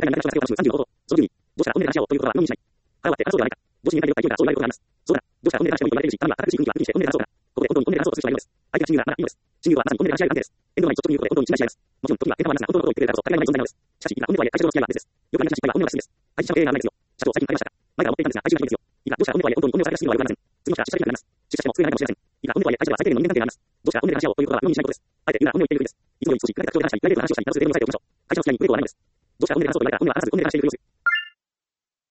会が長くなる話を35ほど。その10に、どうしたらトンネル話し合おうということは論議しない。腹割って争うではないか。どうしに対応会議がそういう内容があります。そうだ。どうしたらトンネル話し合おうと言われているし、あるいは新しい雰囲気は意味してトンネル話そうだ。ここで本当にトンネル話そうとする人がいるのです。相手が親友ならいいのです。親友はまさにトンネル話し合い関係です。遠慮ない率直に言うことで本当に信頼し合います。もちろん時には喧嘩はありますが、本当のことを言ってくれたらこそ互いの存在なのです。しかし、今、本音とはいえ会社との付き合いは別です。よくありがちな失敗は本音が進です。会社の経営が甘いですよ。社長、最近買いましたか。前から思っていたんですが、体重が低いですよ。いいか、どうしたら本音とはいえ本当に本音を探しているのはよくありません。次の日から出社できなくなります。出社しても机がないかもしれません。いいか、本音とはいえ会社では最低限の人間関係があります。どうしたら本音で話し合おうということは論議しないことです。あえて言うなら本音を言っているふりです。いつもより少し暗い格調で話したり、プライベートな話をしたり、など数例を押さえておきましょう。会社の付き合いにブレーキをはないのです。どうしたら本音で話そうと言われたら本音は話さず本音で話しているふりをする。